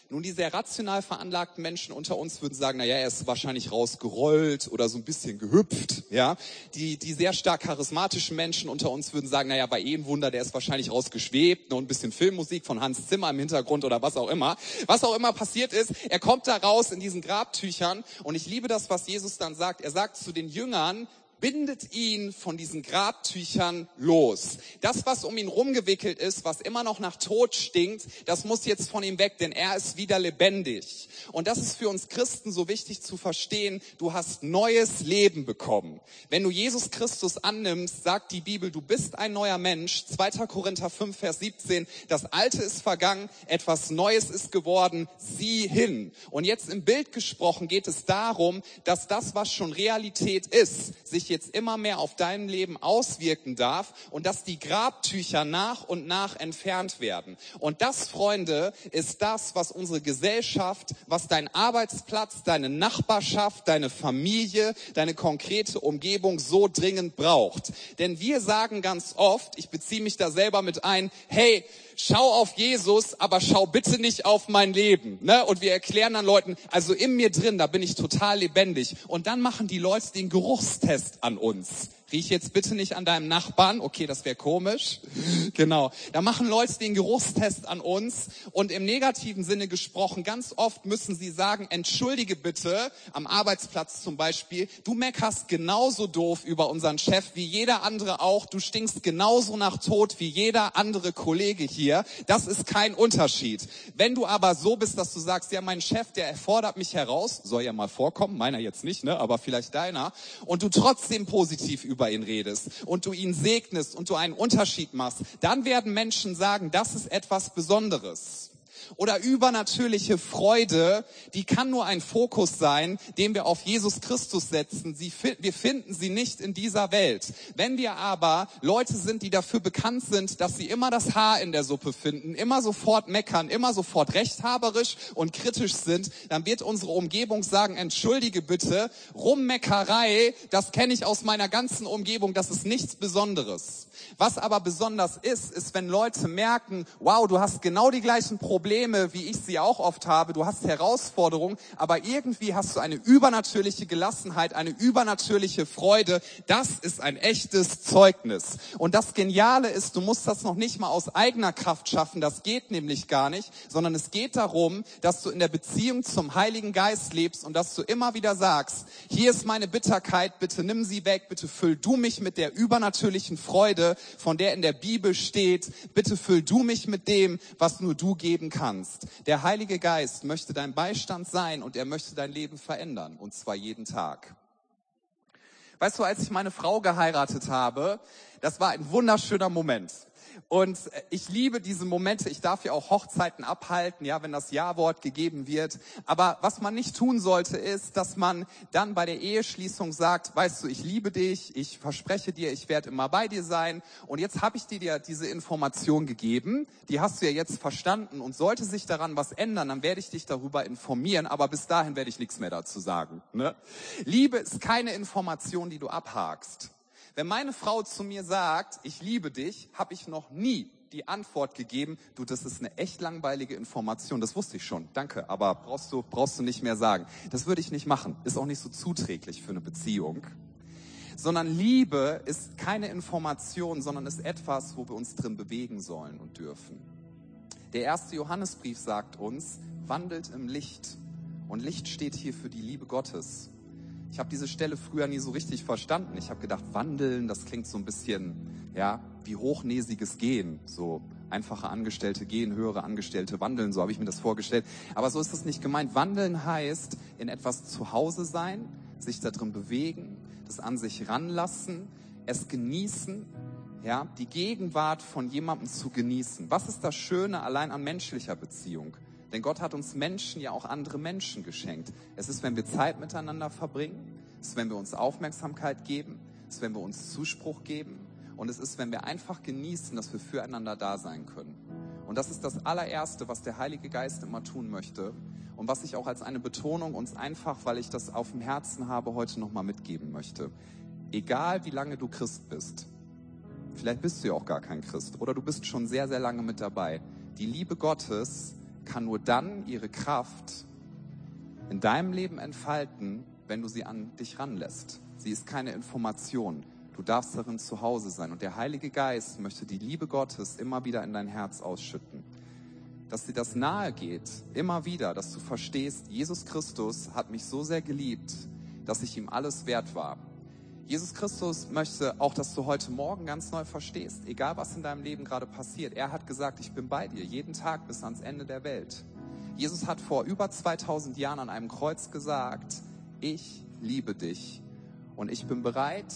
Speaker 1: Nun, die sehr rational veranlagten Menschen unter uns würden sagen, naja, er ist wahrscheinlich rausgerollt oder so ein bisschen gehüpft. Ja, Die, die sehr stark charismatischen Menschen unter uns würden sagen, naja, bei Ehenwunder, der ist wahrscheinlich rausgeschwebt, noch ein bisschen Filmmusik von Hans Zimmer im Hintergrund oder was auch immer. Was auch immer passiert ist, er kommt da raus in diesen Grabtüchern und ich liebe das, was Jesus dann sagt. Er sagt zu den Jüngern, bindet ihn von diesen Grabtüchern los. Das, was um ihn rumgewickelt ist, was immer noch nach Tod stinkt, das muss jetzt von ihm weg, denn er ist wieder lebendig. Und das ist für uns Christen so wichtig zu verstehen. Du hast neues Leben bekommen. Wenn du Jesus Christus annimmst, sagt die Bibel, du bist ein neuer Mensch. zweiter Korinther fünf, Vers siebzehn. Das Alte ist vergangen, etwas Neues ist geworden. Sieh hin. Und jetzt im Bild gesprochen geht es darum, dass das, was schon Realität ist, sich jetzt immer mehr auf dein Leben auswirken darf und dass die Grabtücher nach und nach entfernt werden. Und das, Freunde, ist das, was unsere Gesellschaft, was dein Arbeitsplatz, deine Nachbarschaft, deine Familie, deine konkrete Umgebung so dringend braucht. Denn wir sagen ganz oft, ich beziehe mich da selber mit ein, hey, schau auf Jesus, aber schau bitte nicht auf mein Leben. Ne? Und wir erklären dann Leuten, also in mir drin, da bin ich total lebendig. Und dann machen die Leute den Geruchstest an uns. Riech jetzt bitte nicht an deinem Nachbarn. Okay, das wäre komisch. Genau. Da machen Leute den Geruchstest an uns. Und im negativen Sinne gesprochen, ganz oft müssen sie sagen, entschuldige bitte, am Arbeitsplatz zum Beispiel, du meckerst genauso doof über unseren Chef wie jeder andere auch. Du stinkst genauso nach Tod wie jeder andere Kollege hier. Das ist kein Unterschied. Wenn du aber so bist, dass du sagst, ja, mein Chef, der fordert mich heraus, soll ja mal vorkommen, meiner jetzt nicht, ne, aber vielleicht deiner, und du trotzdem positiv über ihn redest und du ihn segnest und du einen Unterschied machst, dann werden Menschen sagen, das ist etwas Besonderes. Oder übernatürliche Freude, die kann nur ein Fokus sein, den wir auf Jesus Christus setzen. Sie, wir finden sie nicht in dieser Welt. Wenn wir aber Leute sind, die dafür bekannt sind, dass sie immer das Haar in der Suppe finden, immer sofort meckern, immer sofort rechthaberisch und kritisch sind, dann wird unsere Umgebung sagen, entschuldige bitte, Rummeckerei, das kenne ich aus meiner ganzen Umgebung, das ist nichts Besonderes. Was aber besonders ist, ist, wenn Leute merken, wow, du hast genau die gleichen Probleme, wie ich sie auch oft habe, du hast Herausforderungen, aber irgendwie hast du eine übernatürliche Gelassenheit, eine übernatürliche Freude. Das ist ein echtes Zeugnis. Und das Geniale ist, du musst das noch nicht mal aus eigener Kraft schaffen, das geht nämlich gar nicht, sondern es geht darum, dass du in der Beziehung zum Heiligen Geist lebst und dass du immer wieder sagst, hier ist meine Bitterkeit, bitte nimm sie weg, bitte füll du mich mit der übernatürlichen Freude, von der in der Bibel steht, bitte füll du mich mit dem, was nur du geben kannst. Der Heilige Geist möchte dein Beistand sein und er möchte dein Leben verändern, und zwar jeden Tag. Weißt du, als ich meine Frau geheiratet habe, das war ein wunderschöner Moment. Und ich liebe diese Momente. Ich darf ja auch Hochzeiten abhalten, ja, wenn das Ja-Wort gegeben wird. Aber was man nicht tun sollte, ist, dass man dann bei der Eheschließung sagt, weißt du, ich liebe dich, ich verspreche dir, ich werde immer bei dir sein. Und jetzt habe ich dir diese Information gegeben, die hast du ja jetzt verstanden. Und sollte sich daran was ändern, dann werde ich dich darüber informieren. Aber bis dahin werde ich nichts mehr dazu sagen. Ne? Liebe ist keine Information, die du abhakst. Wenn meine Frau zu mir sagt, ich liebe dich, habe ich noch nie die Antwort gegeben, du, das ist eine echt langweilige Information, das wusste ich schon, danke, aber brauchst du, brauchst du nicht mehr sagen. Das würde ich nicht machen, ist auch nicht so zuträglich für eine Beziehung. Sondern Liebe ist keine Information, sondern ist etwas, wo wir uns drin bewegen sollen und dürfen. Der erste Johannesbrief sagt uns, wandelt im Licht. Und Licht steht hier für die Liebe Gottes. Ich habe diese Stelle früher nie so richtig verstanden. Ich habe gedacht, wandeln, das klingt so ein bisschen, ja, wie hochnäsiges Gehen. So einfache Angestellte gehen, höhere Angestellte wandeln, so habe ich mir das vorgestellt. Aber so ist das nicht gemeint. Wandeln heißt, in etwas zu Hause sein, sich da drin bewegen, das an sich ranlassen, es genießen, ja, die Gegenwart von jemandem zu genießen. Was ist das Schöne allein an menschlicher Beziehung? Denn Gott hat uns Menschen ja auch andere Menschen geschenkt. Es ist, wenn wir Zeit miteinander verbringen. Es ist, wenn wir uns Aufmerksamkeit geben. Es ist, wenn wir uns Zuspruch geben. Und es ist, wenn wir einfach genießen, dass wir füreinander da sein können. Und das ist das allererste, was der Heilige Geist immer tun möchte. Und was ich auch als eine Betonung uns einfach, weil ich das auf dem Herzen habe, heute nochmal mitgeben möchte. Egal wie lange du Christ bist. Vielleicht bist du ja auch gar kein Christ. Oder du bist schon sehr, sehr lange mit dabei. Die Liebe Gottes kann nur dann ihre Kraft in deinem Leben entfalten, wenn du sie an dich ranlässt. Sie ist keine Information. Du darfst darin zu Hause sein. Und der Heilige Geist möchte die Liebe Gottes immer wieder in dein Herz ausschütten. Dass dir das nahe geht, immer wieder, dass du verstehst, Jesus Christus hat mich so sehr geliebt, dass ich ihm alles wert war. Jesus Christus möchte auch, dass du heute Morgen ganz neu verstehst, egal was in deinem Leben gerade passiert. Er hat gesagt, ich bin bei dir, jeden Tag bis ans Ende der Welt. Jesus hat vor über zweitausend Jahren an einem Kreuz gesagt, ich liebe dich und ich bin bereit,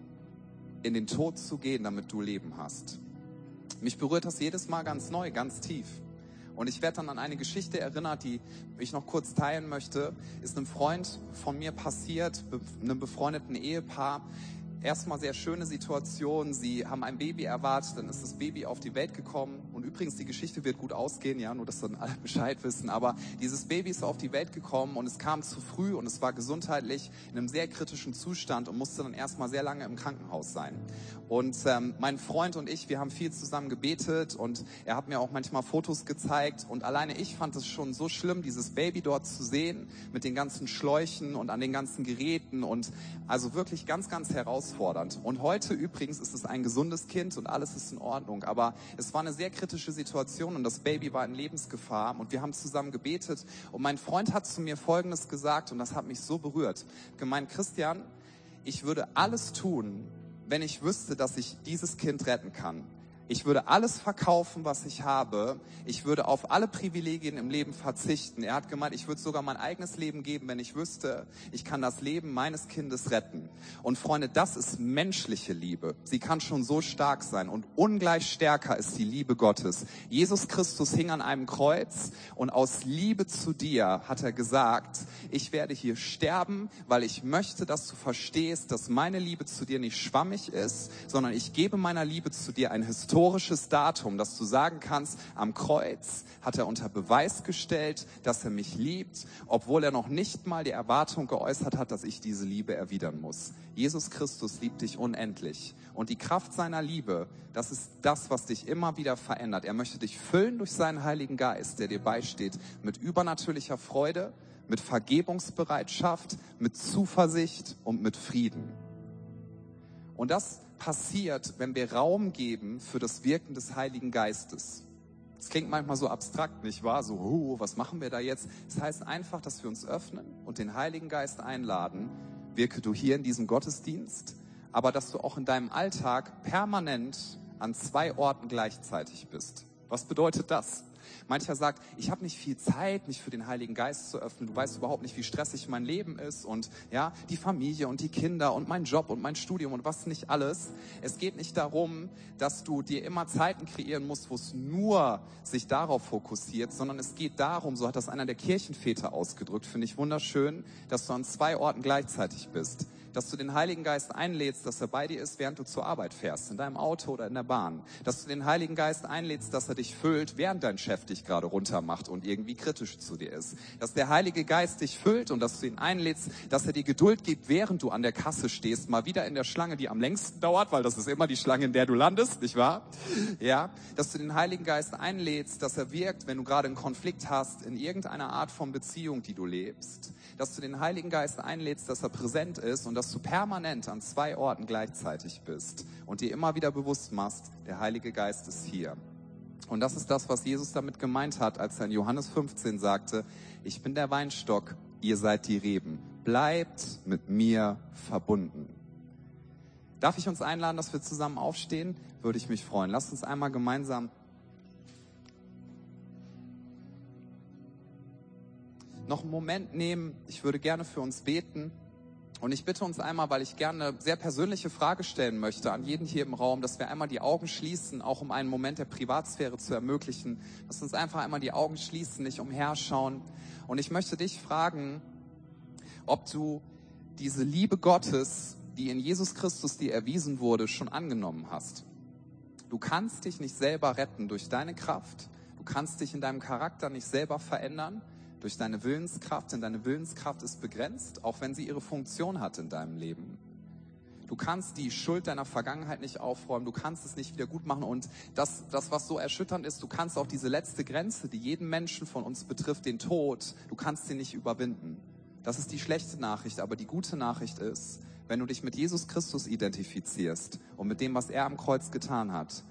Speaker 1: in den Tod zu gehen, damit du Leben hast. Mich berührt das jedes Mal ganz neu, ganz tief. Und ich werde dann an eine Geschichte erinnert, die ich noch kurz teilen möchte. Ist einem Freund von mir passiert, einem befreundeten Ehepaar. Erstmal sehr schöne Situation. Sie haben ein Baby erwartet, dann ist das Baby auf die Welt gekommen. Und übrigens, die Geschichte wird gut ausgehen, ja, nur dass dann alle Bescheid wissen. Aber dieses Baby ist auf die Welt gekommen und es kam zu früh und es war gesundheitlich in einem sehr kritischen Zustand und musste dann erstmal sehr lange im Krankenhaus sein. Und ähm, mein Freund und ich, wir haben viel zusammen gebetet und er hat mir auch manchmal Fotos gezeigt. Und alleine ich fand es schon so schlimm, dieses Baby dort zu sehen mit den ganzen Schläuchen und an den ganzen Geräten und also wirklich ganz, ganz herausfordernd. Und heute übrigens ist es ein gesundes Kind und alles ist in Ordnung. Aber es war eine sehr kritische Situation und das Baby war in Lebensgefahr und wir haben zusammen gebetet. Und mein Freund hat zu mir Folgendes gesagt und das hat mich so berührt. Gemeint, Christian, ich würde alles tun, wenn ich wüsste, dass ich dieses Kind retten kann. Ich würde alles verkaufen, was ich habe. Ich würde auf alle Privilegien im Leben verzichten. Er hat gemeint, ich würde sogar mein eigenes Leben geben, wenn ich wüsste, ich kann das Leben meines Kindes retten. Und Freunde, das ist menschliche Liebe. Sie kann schon so stark sein und ungleich stärker ist die Liebe Gottes. Jesus Christus hing an einem Kreuz und aus Liebe zu dir hat er gesagt, ich werde hier sterben, weil ich möchte, dass du verstehst, dass meine Liebe zu dir nicht schwammig ist, sondern ich gebe meiner Liebe zu dir ein historisches Datum, dass du sagen kannst, am Kreuz hat er unter Beweis gestellt, dass er mich liebt, obwohl er noch nicht mal die Erwartung geäußert hat, dass ich diese Liebe erwidern muss. Jesus Christus liebt dich unendlich. Und die Kraft seiner Liebe, das ist das, was dich immer wieder verändert. Er möchte dich füllen durch seinen Heiligen Geist, der dir beisteht, mit übernatürlicher Freude, mit Vergebungsbereitschaft, mit Zuversicht und mit Frieden. Und das passiert, wenn wir Raum geben für das Wirken des Heiligen Geistes. Das klingt manchmal so abstrakt, nicht wahr? So, oh, was machen wir da jetzt? Das heißt einfach, dass wir uns öffnen und den Heiligen Geist einladen. Wirke du hier in diesem Gottesdienst, aber dass du auch in deinem Alltag permanent an zwei Orten gleichzeitig bist. Was bedeutet das? Mancher sagt, ich habe nicht viel Zeit, mich für den Heiligen Geist zu öffnen. Du weißt überhaupt nicht, wie stressig mein Leben ist und ja, die Familie und die Kinder und mein Job und mein Studium und was nicht alles. Es geht nicht darum, dass du dir immer Zeiten kreieren musst, wo es nur sich darauf fokussiert, sondern es geht darum, so hat das einer der Kirchenväter ausgedrückt, finde ich wunderschön, dass du an zwei Orten gleichzeitig bist. Dass du den Heiligen Geist einlädst, dass er bei dir ist, während du zur Arbeit fährst, in deinem Auto oder in der Bahn. Dass du den Heiligen Geist einlädst, dass er dich füllt, während dein Chef dich gerade runtermacht und irgendwie kritisch zu dir ist. Dass der Heilige Geist dich füllt und dass du ihn einlädst, dass er dir Geduld gibt, während du an der Kasse stehst, mal wieder in der Schlange, die am längsten dauert, weil das ist immer die Schlange, in der du landest, nicht wahr? Ja, dass du den Heiligen Geist einlädst, dass er wirkt, wenn du gerade einen Konflikt hast, in irgendeiner Art von Beziehung, die du lebst. Dass du den Heiligen Geist einlädst, dass er präsent ist und dass du permanent an zwei Orten gleichzeitig bist und dir immer wieder bewusst machst, der Heilige Geist ist hier. Und das ist das, was Jesus damit gemeint hat, als er in Johannes fünfzehn sagte, ich bin der Weinstock, ihr seid die Reben. Bleibt mit mir verbunden. Darf ich uns einladen, dass wir zusammen aufstehen? Würde ich mich freuen. Lasst uns einmal gemeinsam noch einen Moment nehmen. Ich würde gerne für uns beten. Und ich bitte uns einmal, weil ich gerne eine sehr persönliche Frage stellen möchte an jeden hier im Raum, dass wir einmal die Augen schließen, auch um einen Moment der Privatsphäre zu ermöglichen. Lass uns einfach einmal die Augen schließen, nicht umherschauen. Und ich möchte dich fragen, ob du diese Liebe Gottes, die in Jesus Christus dir erwiesen wurde, schon angenommen hast. Du kannst dich nicht selber retten durch deine Kraft. Du kannst dich in deinem Charakter nicht selber verändern. Durch deine Willenskraft, denn deine Willenskraft ist begrenzt, auch wenn sie ihre Funktion hat in deinem Leben. Du kannst die Schuld deiner Vergangenheit nicht aufräumen, du kannst es nicht wieder gut machen und das, das, was so erschütternd ist, du kannst auch diese letzte Grenze, die jeden Menschen von uns betrifft, den Tod, du kannst sie nicht überwinden. Das ist die schlechte Nachricht, aber die gute Nachricht ist, wenn du dich mit Jesus Christus identifizierst und mit dem, was er am Kreuz getan hat,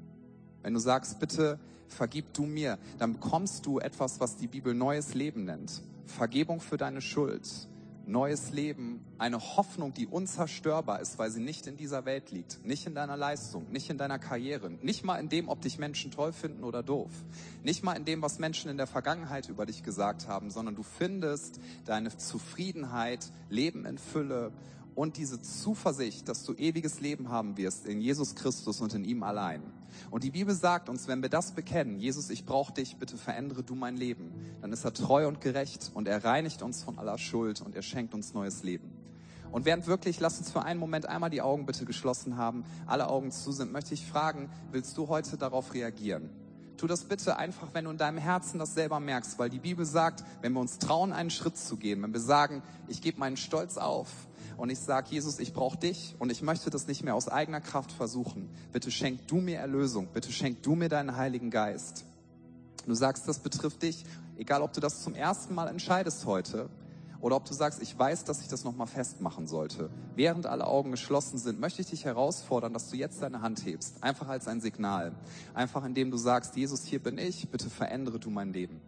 Speaker 1: wenn du sagst, bitte vergib du mir, dann bekommst du etwas, was die Bibel neues Leben nennt. Vergebung für deine Schuld, neues Leben, eine Hoffnung, die unzerstörbar ist, weil sie nicht in dieser Welt liegt, nicht in deiner Leistung, nicht in deiner Karriere, nicht mal in dem, ob dich Menschen toll finden oder doof, nicht mal in dem, was Menschen in der Vergangenheit über dich gesagt haben, sondern du findest deine Zufriedenheit, Leben in Fülle und diese Zuversicht, dass du ewiges Leben haben wirst in Jesus Christus und in ihm allein. Und die Bibel sagt uns, wenn wir das bekennen, Jesus, ich brauche dich, bitte verändere du mein Leben, dann ist er treu und gerecht und er reinigt uns von aller Schuld und er schenkt uns neues Leben. Und während wirklich, lass uns für einen Moment einmal die Augen bitte geschlossen haben, alle Augen zu sind, möchte ich fragen, willst du heute darauf reagieren? Tu das bitte einfach, wenn du in deinem Herzen das selber merkst, weil die Bibel sagt, wenn wir uns trauen, einen Schritt zu gehen, wenn wir sagen, ich gebe meinen Stolz auf, und ich sage, Jesus, ich brauche dich und ich möchte das nicht mehr aus eigener Kraft versuchen. Bitte schenk du mir Erlösung. Bitte schenk du mir deinen Heiligen Geist. Du sagst, das betrifft dich, egal ob du das zum ersten Mal entscheidest heute oder ob du sagst, ich weiß, dass ich das nochmal festmachen sollte. Während alle Augen geschlossen sind, möchte ich dich herausfordern, dass du jetzt deine Hand hebst. Einfach als ein Signal. Einfach indem du sagst, Jesus, hier bin ich, bitte verändere du mein Leben.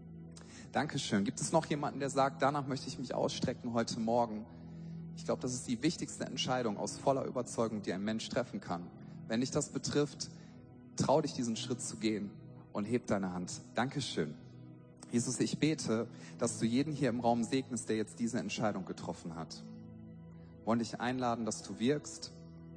Speaker 1: Dankeschön. Gibt es noch jemanden, der sagt, danach möchte ich mich ausstrecken heute Morgen? Ich glaube, das ist die wichtigste Entscheidung aus voller Überzeugung, die ein Mensch treffen kann. Wenn dich das betrifft, trau dich, diesen Schritt zu gehen und heb deine Hand. Dankeschön. Jesus, ich bete, dass du jeden hier im Raum segnest, der jetzt diese Entscheidung getroffen hat. Wir wollen dich einladen, dass du wirkst.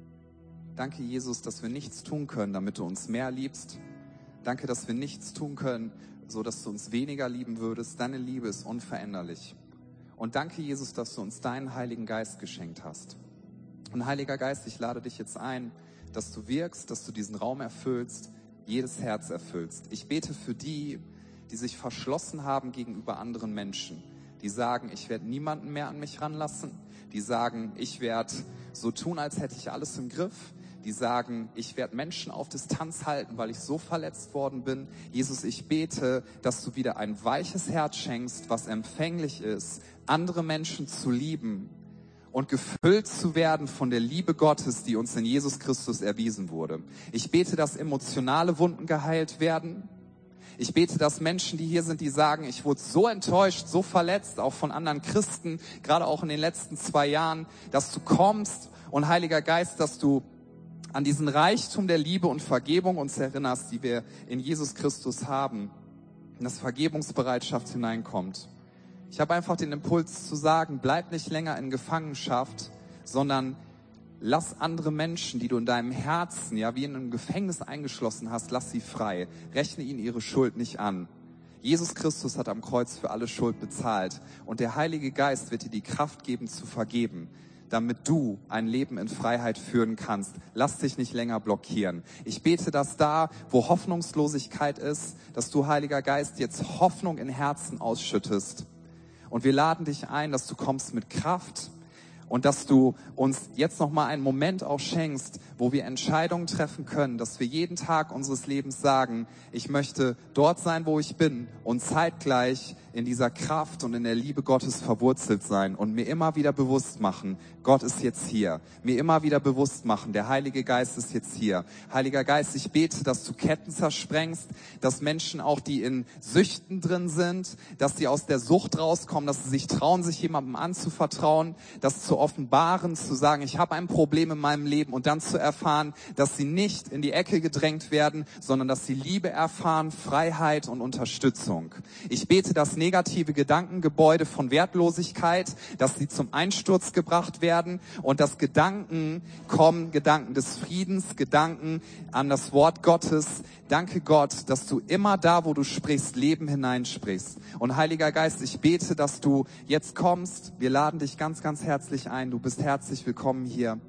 Speaker 1: Danke, Jesus, dass wir nichts tun können, damit du uns mehr liebst. Danke, dass wir nichts tun können, so dass du uns weniger lieben würdest. Deine Liebe ist unveränderlich. Und danke, Jesus, dass du uns deinen Heiligen Geist geschenkt hast. Und Heiliger Geist, ich lade dich jetzt ein, dass du wirkst, dass du diesen Raum erfüllst, jedes Herz erfüllst. Ich bete für die, die sich verschlossen haben gegenüber anderen Menschen, die sagen, ich werde niemanden mehr an mich ranlassen, die sagen, ich werde so tun, als hätte ich alles im Griff, die sagen, ich werde Menschen auf Distanz halten, weil ich so verletzt worden bin. Jesus, ich bete, dass du wieder ein weiches Herz schenkst, was empfänglich ist, andere Menschen zu lieben und gefüllt zu werden von der Liebe Gottes, die uns in Jesus Christus erwiesen wurde. Ich bete, dass emotionale Wunden geheilt werden. Ich bete, dass Menschen, die hier sind, die sagen, ich wurde so enttäuscht, so verletzt, auch von anderen Christen, gerade auch in den letzten zwei Jahren, dass du kommst und Heiliger Geist, dass du an diesen Reichtum der Liebe und Vergebung uns erinnerst, die wir in Jesus Christus haben, in das Vergebungsbereitschaft hineinkommt. Ich habe einfach den Impuls zu sagen, bleib nicht länger in Gefangenschaft, sondern lass andere Menschen, die du in deinem Herzen, ja, wie in einem Gefängnis eingeschlossen hast, lass sie frei. Rechne ihnen ihre Schuld nicht an. Jesus Christus hat am Kreuz für alle Schuld bezahlt und der Heilige Geist wird dir die Kraft geben zu vergeben, damit du ein Leben in Freiheit führen kannst. Lass dich nicht länger blockieren. Ich bete, dass da, wo Hoffnungslosigkeit ist, dass du, Heiliger Geist, jetzt Hoffnung in Herzen ausschüttest. Und wir laden dich ein, dass du kommst mit Kraft und dass du uns jetzt nochmal einen Moment auch schenkst, wo wir Entscheidungen treffen können, dass wir jeden Tag unseres Lebens sagen, ich möchte dort sein, wo ich bin und zeitgleich in dieser Kraft und in der Liebe Gottes verwurzelt sein und mir immer wieder bewusst machen, Gott ist jetzt hier. Mir immer wieder bewusst machen, der Heilige Geist ist jetzt hier. Heiliger Geist, ich bete, dass du Ketten zersprengst, dass Menschen auch, die in Süchten drin sind, dass sie aus der Sucht rauskommen, dass sie sich trauen, sich jemandem anzuvertrauen, das zu offenbaren, zu sagen, ich habe ein Problem in meinem Leben und dann zu erfahren, dass sie nicht in die Ecke gedrängt werden, sondern dass sie Liebe erfahren, Freiheit und Unterstützung. Ich bete, dass negative Gedankengebäude von Wertlosigkeit, dass sie zum Einsturz gebracht werden und dass Gedanken kommen, Gedanken des Friedens, Gedanken an das Wort Gottes. Danke Gott, dass du immer da, wo du sprichst, Leben hineinsprichst. Und Heiliger Geist, ich bete, dass du jetzt kommst. Wir laden dich ganz, ganz herzlich ein. Du bist herzlich willkommen hier.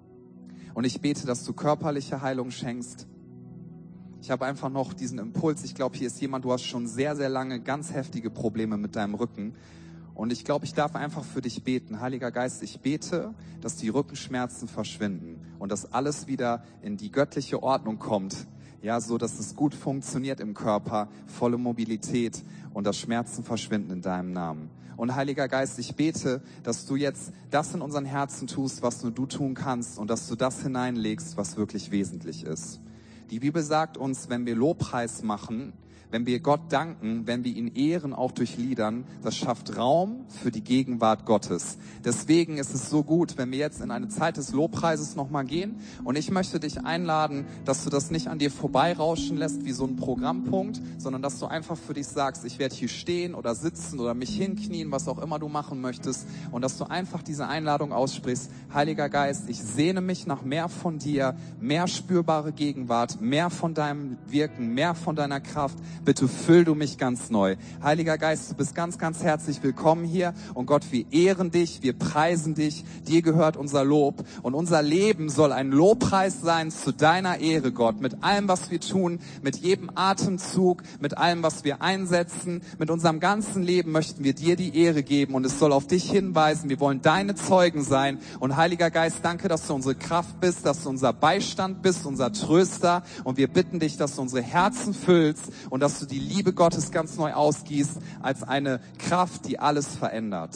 Speaker 1: Und ich bete, dass du körperliche Heilung schenkst. Ich habe einfach noch diesen Impuls. Ich glaube, hier ist jemand, du hast schon sehr, sehr lange ganz heftige Probleme mit deinem Rücken. Und ich glaube, ich darf einfach für dich beten. Heiliger Geist, ich bete, dass die Rückenschmerzen verschwinden und dass alles wieder in die göttliche Ordnung kommt. Ja, so dass es gut funktioniert im Körper, volle Mobilität und dass Schmerzen verschwinden in deinem Namen. Und Heiliger Geist, ich bete, dass du jetzt das in unseren Herzen tust, was nur du tun kannst und dass du das hineinlegst, was wirklich wesentlich ist. Die Bibel sagt uns, wenn wir Lobpreis machen, wenn wir Gott danken, wenn wir ihn ehren, auch durch Liedern, das schafft Raum für die Gegenwart Gottes. Deswegen ist es so gut, wenn wir jetzt in eine Zeit des Lobpreises nochmal gehen. Und ich möchte dich einladen, dass du das nicht an dir vorbeirauschen lässt wie so ein Programmpunkt, sondern dass du einfach für dich sagst, ich werde hier stehen oder sitzen oder mich hinknien, was auch immer du machen möchtest. Und dass du einfach diese Einladung aussprichst. Heiliger Geist, ich sehne mich nach mehr von dir, mehr spürbare Gegenwart, mehr von deinem Wirken, mehr von deiner Kraft. Bitte füll du mich ganz neu. Heiliger Geist, du bist ganz, ganz herzlich willkommen hier. Und Gott, wir ehren dich, wir preisen dich. Dir gehört unser Lob. Und unser Leben soll ein Lobpreis sein zu deiner Ehre, Gott. Mit allem, was wir tun, mit jedem Atemzug, mit allem, was wir einsetzen, mit unserem ganzen Leben möchten wir dir die Ehre geben. Und es soll auf dich hinweisen. Wir wollen deine Zeugen sein. Und Heiliger Geist, danke, dass du unsere Kraft bist, dass du unser Beistand bist, unser Tröster. Und wir bitten dich, dass du unsere Herzen füllst und dass du die Liebe Gottes ganz neu ausgießt als eine Kraft, die alles verändert.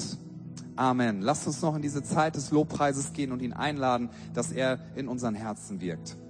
Speaker 1: Amen. Lasst uns noch in diese Zeit des Lobpreises gehen und ihn einladen, dass er in unseren Herzen wirkt.